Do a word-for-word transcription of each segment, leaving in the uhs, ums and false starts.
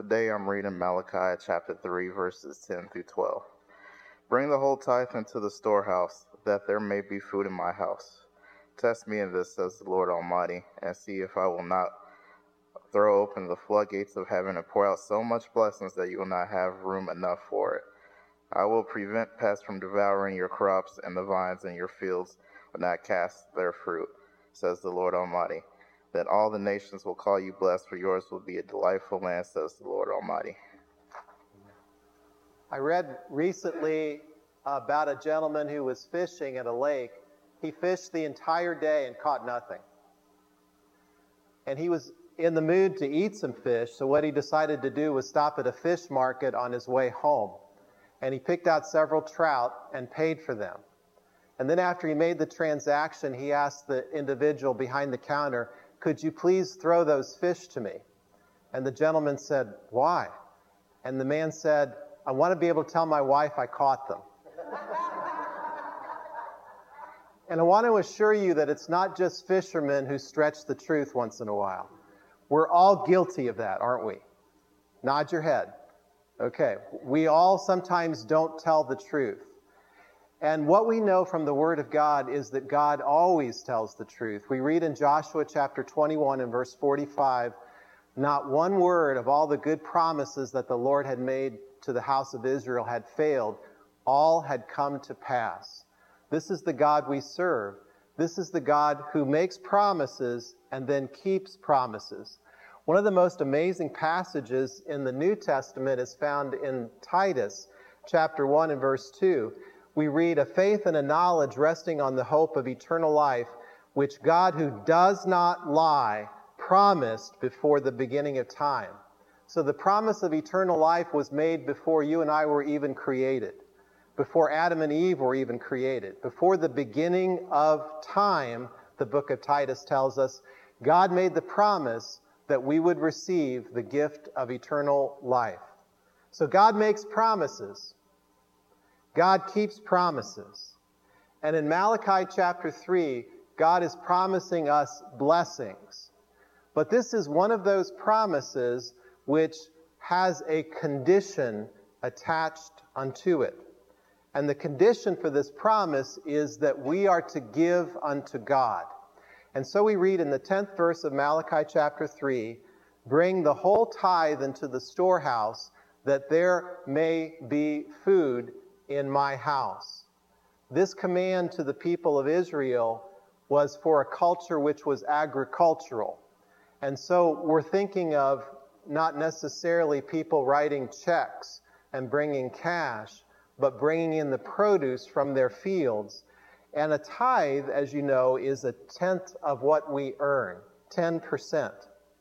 Today I'm reading Malachi chapter three, verses ten through twelve. Bring the whole tithe into the storehouse, that there may be food in my house. Test me in this, says the Lord Almighty, and see if I will not throw open the floodgates of heaven and pour out so much blessings that you will not have room enough for it. I will prevent pests from devouring your crops, and the vines in your fields will not cast their fruit, says the Lord Almighty. Then all the nations will call you blessed, for yours will be a delightful land, says the Lord Almighty. I read recently about a gentleman who was fishing at a lake. He fished the entire day and caught nothing. And he was in the mood to eat some fish, so what he decided to do was stop at a fish market on his way home. And he picked out several trout and paid for them. And then after he made the transaction, he asked the individual behind the counter, "Could you please throw those fish to me?" And the gentleman said, "Why?" And the man said, "I want to be able to tell my wife I caught them." And I want to assure you that it's not just fishermen who stretch the truth once in a while. We're all guilty of that, aren't we? Nod your head. Okay, we all sometimes don't tell the truth. And what we know from the Word of God is that God always tells the truth. We read in Joshua chapter twenty-one and verse forty-five, not one word of all the good promises that the Lord had made to the house of Israel had failed. All had come to pass. This is the God we serve. This is the God who makes promises and then keeps promises. One of the most amazing passages in the New Testament is found in Titus chapter one and verse two. We read, "A faith and a knowledge resting on the hope of eternal life, which God, who does not lie, promised before the beginning of time." So the promise of eternal life was made before you and I were even created, before Adam and Eve were even created. Before the beginning of time, the book of Titus tells us, God made the promise that we would receive the gift of eternal life. So God makes promises. God keeps promises. And in Malachi chapter three, God is promising us blessings. But this is one of those promises which has a condition attached unto it. And the condition for this promise is that we are to give unto God. And so we read in the tenth verse of Malachi chapter three, "Bring the whole tithe into the storehouse, that there may be food in my house." This command to the people of Israel was for a culture which was agricultural. And so we're thinking of not necessarily people writing checks and bringing cash, but bringing in the produce from their fields. And a tithe, as you know, is a tenth of what we earn, ten percent.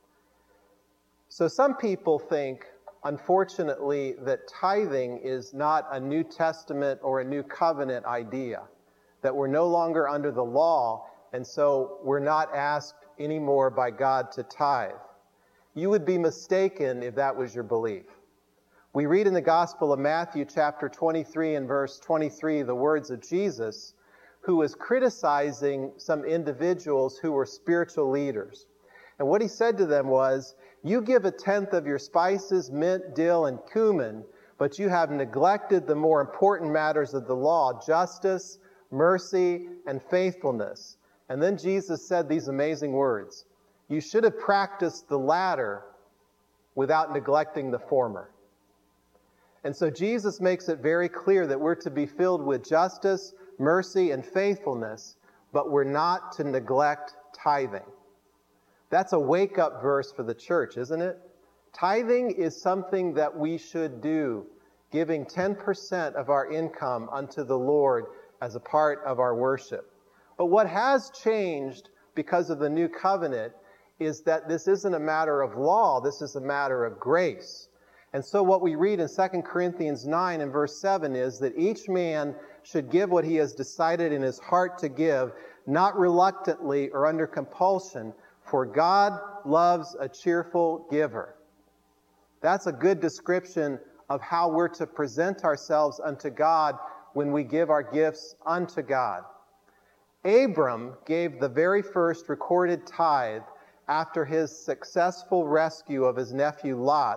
So some people think, unfortunately, that tithing is not a New Testament or a New Covenant idea, that we're no longer under the law, and so we're not asked anymore by God to tithe. You would be mistaken if that was your belief. We read in the Gospel of Matthew chapter twenty-three and verse twenty-three the words of Jesus, who was criticizing some individuals who were spiritual leaders. And what he said to them was, "You give a tenth of your spices, mint, dill, and cumin, but you have neglected the more important matters of the law, justice, mercy, and faithfulness." And then Jesus said these amazing words, "You should have practiced the latter without neglecting the former." And so Jesus makes it very clear that we're to be filled with justice, mercy, and faithfulness, but we're not to neglect tithing. That's a wake-up verse for the church, isn't it? Tithing is something that we should do, giving ten percent of our income unto the Lord as a part of our worship. But what has changed because of the new covenant is that this isn't a matter of law, this is a matter of grace. And so what we read in Second Corinthians nine and verse seven is that each man should give what he has decided in his heart to give, not reluctantly or under compulsion, for God loves a cheerful giver. That's a good description of how we're to present ourselves unto God when we give our gifts unto God. Abram gave the very first recorded tithe after his successful rescue of his nephew Lot,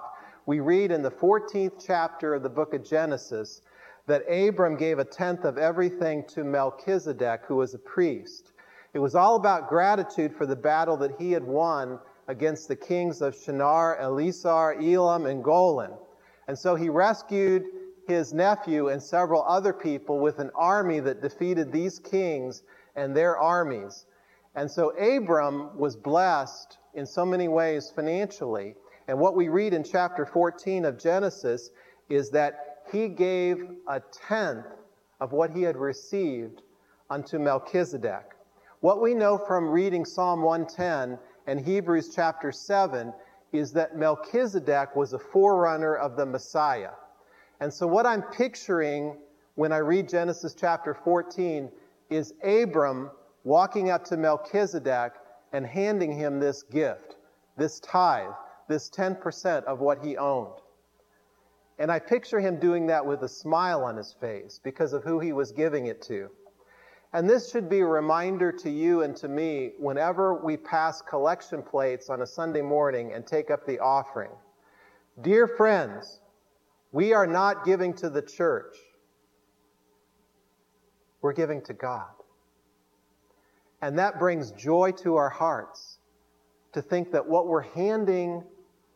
We read in the fourteenth chapter of the book of Genesis that Abram gave a tenth of everything to Melchizedek, who was a priest. It was all about gratitude for the battle that he had won against the kings of Shinar, Elisar, Elam, and Golan. And so he rescued his nephew and several other people with an army that defeated these kings and their armies. And so Abram was blessed in so many ways financially. And what we read in chapter fourteen of Genesis is that he gave a tenth of what he had received unto Melchizedek. What we know from reading Psalm one ten and Hebrews chapter seven is that Melchizedek was a forerunner of the Messiah. And so what I'm picturing when I read Genesis chapter fourteen is Abram walking up to Melchizedek and handing him this gift, this tithe, this ten percent of what he owned. And I picture him doing that with a smile on his face because of who he was giving it to. And this should be a reminder to you and to me whenever we pass collection plates on a Sunday morning and take up the offering. Dear friends, we are not giving to the church. We're giving to God. And that brings joy to our hearts to think that what we're handing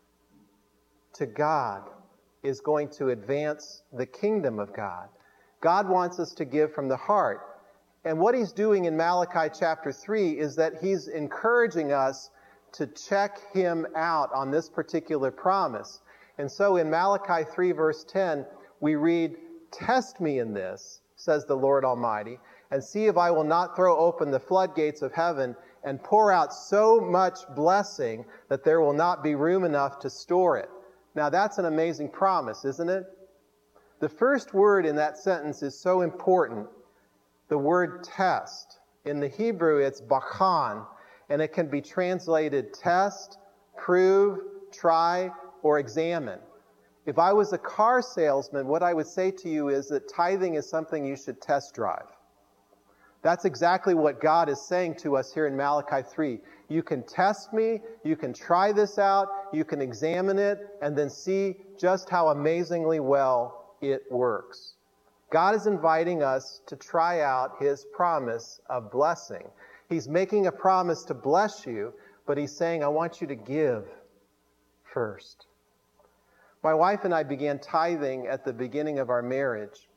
to God is going to advance the kingdom of God. God wants us to give from the heart. And what he's doing in Malachi chapter three is that he's encouraging us to check him out on this particular promise. And so in Malachi three verse ten, we read, "Test me in this, says the Lord Almighty, and see if I will not throw open the floodgates of heaven and pour out so much blessing that there will not be room enough to store it." Now that's an amazing promise, isn't it? The first word in that sentence is so important. The word test. In the Hebrew, it's bachan, and it can be translated test, prove, try, or examine. If I was a car salesman, what I would say to you is that tithing is something you should test drive. That's exactly what God is saying to us here in Malachi three. You can test me, you can try this out, you can examine it, and then see just how amazingly well it works. God is inviting us to try out his promise of blessing. He's making a promise to bless you, but he's saying, I want you to give first. My wife and I began tithing at the beginning of our marriage.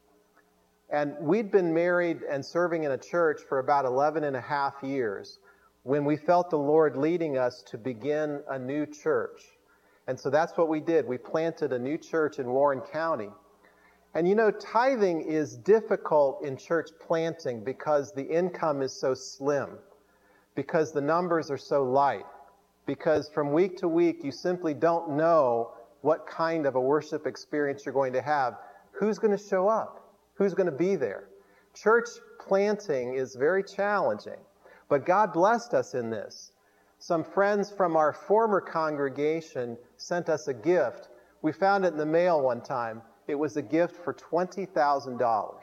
And we'd been married and serving in a church for about eleven and a half years when we felt the Lord leading us to begin a new church. And so that's what we did. We planted a new church in Warren County. And you know, tithing is difficult in church planting because the income is so slim, because the numbers are so light, because from week to week you simply don't know what kind of a worship experience you're going to have. Who's going to show up? Who's going to be there? Church planting is very challenging, but God blessed us in this. Some friends from our former congregation sent us a gift. We found it in the mail one time. It was a gift for twenty thousand dollars.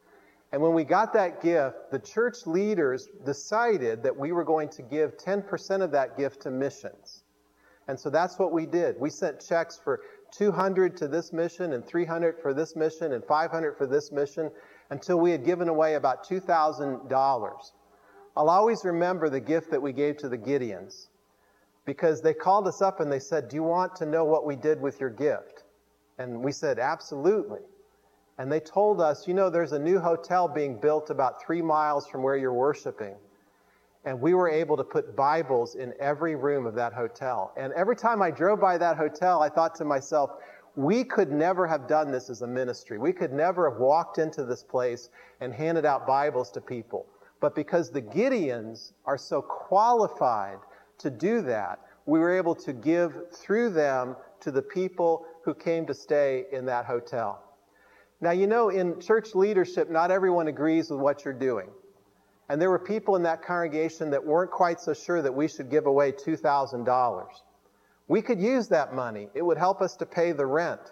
And when we got that gift, the church leaders decided that we were going to give ten percent of that gift to missions. And so that's what we did. We sent checks for two hundred to this mission and three hundred for this mission and five hundred for this mission until we had given away about two thousand dollars. I'll always remember the gift that we gave to the Gideons because they called us up and they said, "Do you want to know what we did with your gift?" And we said, "Absolutely." And they told us, you know, there's a new hotel being built about three miles from where you're worshiping. And we were able to put Bibles in every room of that hotel. And every time I drove by that hotel, I thought to myself, we could never have done this as a ministry. We could never have walked into this place and handed out Bibles to people. But because the Gideons are so qualified to do that, we were able to give through them to the people who came to stay in that hotel. Now, you know, in church leadership, not everyone agrees with what you're doing. And there were people in that congregation that weren't quite so sure that we should give away two thousand dollars. We could use that money. It would help us to pay the rent.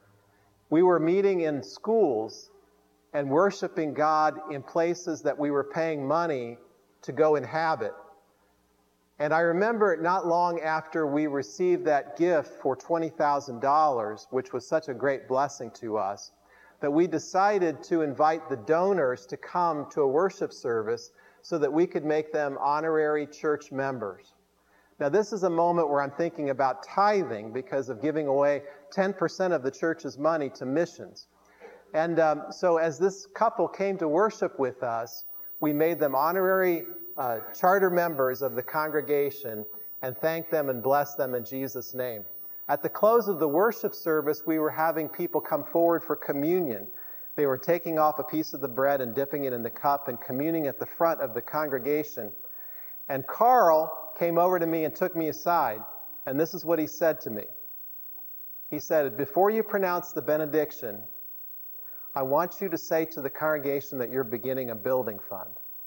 We were meeting in schools and worshiping God in places that we were paying money to go inhabit. And I remember not long after we received that gift for twenty thousand dollars, which was such a great blessing to us, that we decided to invite the donors to come to a worship service so that we could make them honorary church members. Now, this is a moment where I'm thinking about tithing because of giving away ten percent of the church's money to missions. And um, so as this couple came to worship with us, we made them honorary uh, charter members of the congregation and thanked them and blessed them in Jesus' name. At the close of the worship service, we were having people come forward for communion. They were taking off a piece of the bread and dipping it in the cup and communing at the front of the congregation. And Carl came over to me and took me aside, and this is what he said to me. He said, "Before you pronounce the benediction, I want you to say to the congregation that you're beginning a building fund.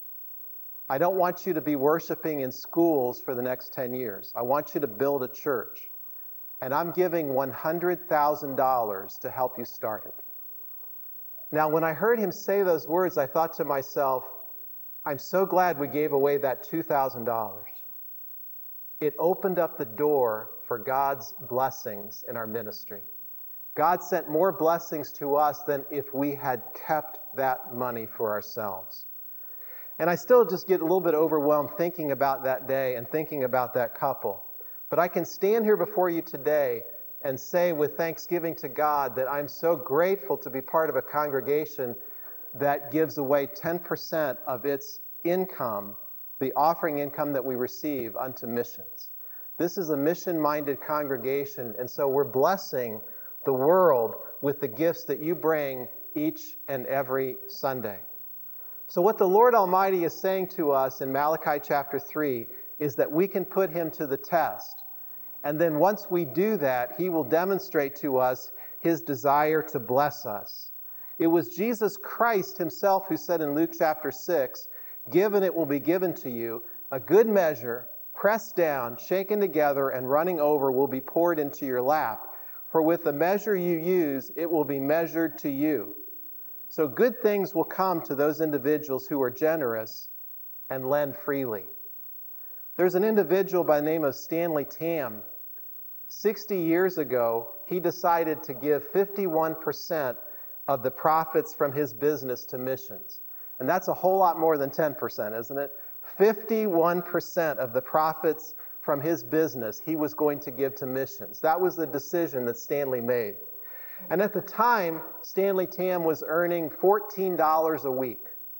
I don't want you to be worshiping in schools for the next ten years. I want you to build a church. And I'm giving one hundred thousand dollars to help you start it." Now, when I heard him say those words, I thought to myself, I'm so glad we gave away that two thousand dollars. It opened up the door for God's blessings in our ministry. God sent more blessings to us than if we had kept that money for ourselves. And I still just get a little bit overwhelmed thinking about that day and thinking about that couple. But I can stand here before you today and say with thanksgiving to God that I'm so grateful to be part of a congregation that gives away ten percent of its income, the offering income that we receive, unto missions. This is a mission-minded congregation, and so we're blessing the world with the gifts that you bring each and every Sunday. So what the Lord Almighty is saying to us in Malachi chapter three is that we can put him to the test. And then once we do that, he will demonstrate to us his desire to bless us. It was Jesus Christ himself who said in Luke chapter six, "Given it will be given to you, a good measure, pressed down, shaken together, and running over will be poured into your lap. For with the measure you use, it will be measured to you." So good things will come to those individuals who are generous and lend freely. There's an individual by the name of Stanley Tam. sixty years ago, he decided to give fifty-one percent of the profits from his business to missions. And that's a whole lot more than ten percent, isn't it? fifty-one percent of the profits from his business he was going to give to missions. That was the decision that Stanley made. And at the time, Stanley Tam was earning fourteen dollars a week.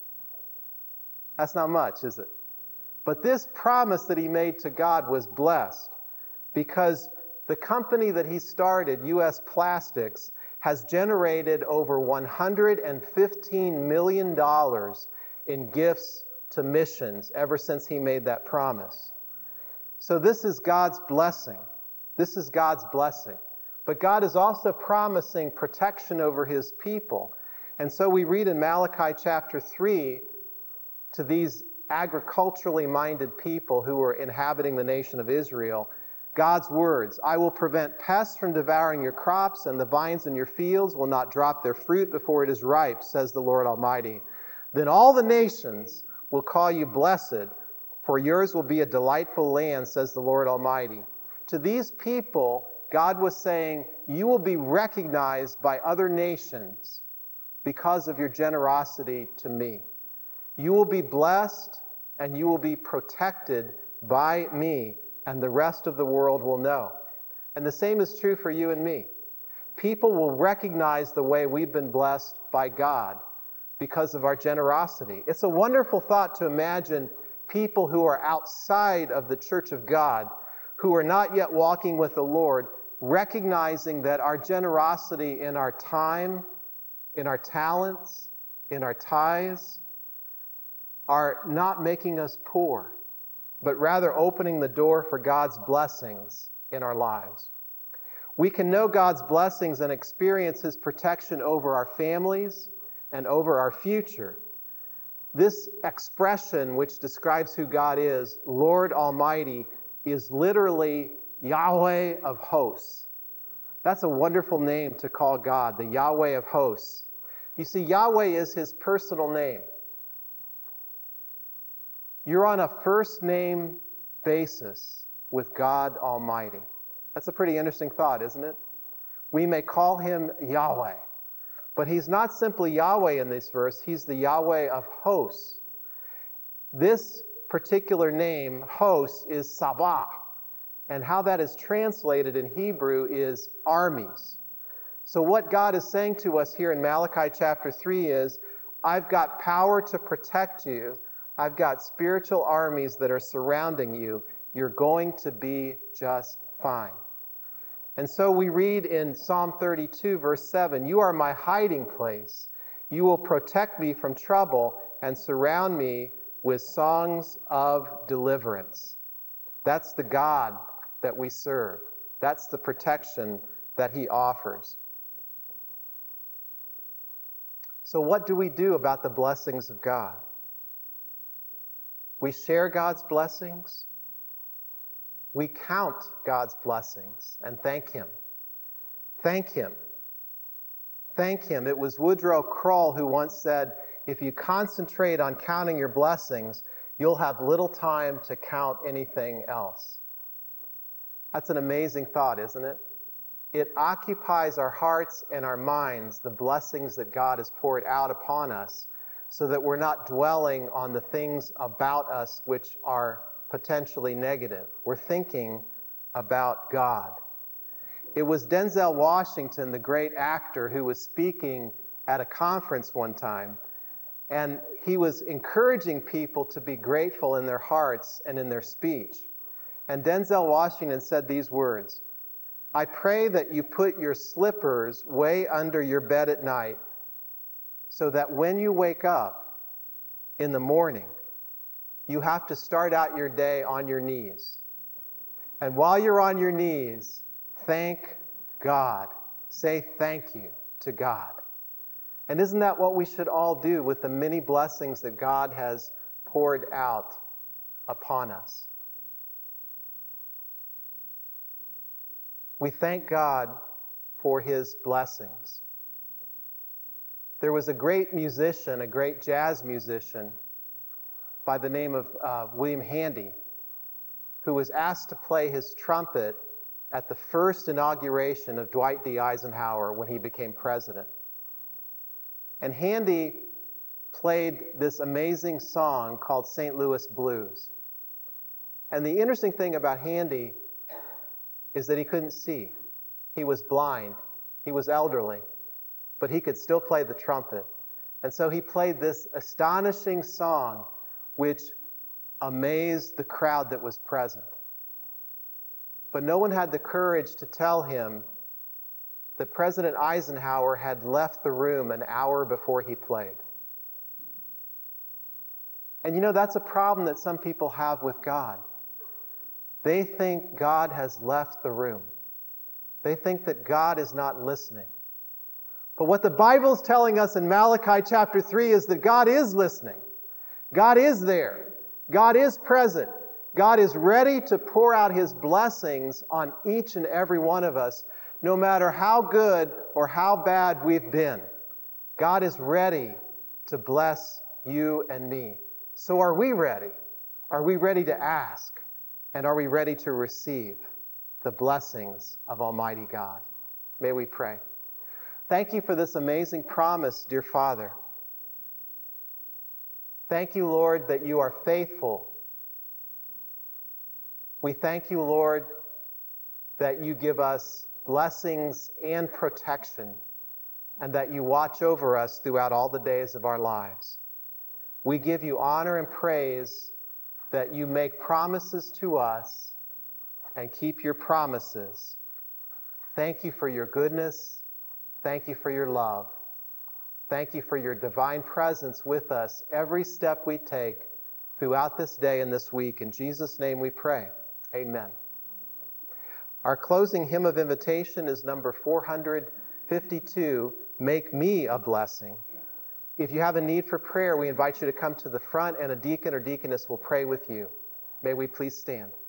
That's not much, is it? But this promise that he made to God was blessed because the company that he started, U S Plastics, has generated over one hundred fifteen million dollars in gifts to missions ever since he made that promise. So this is God's blessing. This is God's blessing. But God is also promising protection over his people. And so we read in Malachi chapter three to these agriculturally minded people who were inhabiting the nation of Israel, God's words, "I will prevent pests from devouring your crops, and the vines in your fields will not drop their fruit before it is ripe, says the Lord Almighty. Then all the nations will call you blessed, for yours will be a delightful land, says the Lord Almighty." To these people, God was saying, you will be recognized by other nations because of your generosity to me. You will be blessed and you will be protected by me, and the rest of the world will know. And the same is true for you and me. People will recognize the way we've been blessed by God because of our generosity. It's a wonderful thought to imagine people who are outside of the church of God, who are not yet walking with the Lord, recognizing that our generosity in our time, in our talents, in our tithes, are not making us poor, but rather opening the door for God's blessings in our lives. We can know God's blessings and experience his protection over our families and over our future. This expression, which describes who God is, Lord Almighty, is literally Yahweh of hosts. That's a wonderful name to call God, the Yahweh of hosts. You see, Yahweh is his personal name. You're on a first name basis with God Almighty. That's a pretty interesting thought, isn't it? We may call him Yahweh, but he's not simply Yahweh in this verse. He's the Yahweh of hosts. This particular name, hosts, is Sabah, and how that is translated in Hebrew is armies. So what God is saying to us here in Malachi chapter three is, I've got power to protect you. I've got spiritual armies that are surrounding you. You're going to be just fine. And so we read in Psalm thirty-two, verse seven, you are my hiding place. You will protect me from trouble and surround me with songs of deliverance. That's the God that we serve. That's the protection that he offers. So what do we do about the blessings of God? We share God's blessings. We count God's blessings and thank him. Thank him. Thank him. It was Woodrow Kroll who once said, if you concentrate on counting your blessings, you'll have little time to count anything else. That's an amazing thought, isn't it? It occupies our hearts and our minds, the blessings that God has poured out upon us, so that we're not dwelling on the things about us which are potentially negative. We're thinking about God. It was Denzel Washington, the great actor, who was speaking at a conference one time, and he was encouraging people to be grateful in their hearts and in their speech. And Denzel Washington said these words, I pray that you put your slippers way under your bed at night so that when you wake up in the morning, you have to start out your day on your knees. And while you're on your knees, thank God. Say thank you to God. And isn't that what we should all do with the many blessings that God has poured out upon us? We thank God for his blessings. There was a great musician, a great jazz musician by the name of uh, William Handy, who was asked to play his trumpet at the first inauguration of Dwight D. Eisenhower when he became president. And Handy played this amazing song called Saint Louis Blues. And the interesting thing about Handy is that he couldn't see. He was blind. He was elderly. But he could still play the trumpet. And so he played this astonishing song which amazed the crowd that was present. But no one had the courage to tell him that President Eisenhower had left the room an hour before he played. And you know, that's a problem that some people have with God. They think God has left the room. They think that God is not listening. But what the Bible is telling us in Malachi chapter three is that God is listening. God is there. God is present. God is ready to pour out his blessings on each and every one of us, no matter how good or how bad we've been. God is ready to bless you and me. So are we ready? Are we ready to ask? And are we ready to receive the blessings of Almighty God? May we pray. Thank you for this amazing promise, dear Father. Thank you, Lord, that you are faithful. We thank you, Lord, that you give us blessings and protection, and that you watch over us throughout all the days of our lives. We give you honor and praise that you make promises to us and keep your promises. Thank you for your goodness. Thank you for your love. Thank you for your divine presence with us every step we take throughout this day and this week. In Jesus' name we pray. Amen. Our closing hymn of invitation is number four hundred fifty-two, Make Me a Blessing. If you have a need for prayer, we invite you to come to the front, and a deacon or deaconess will pray with you. May we please stand.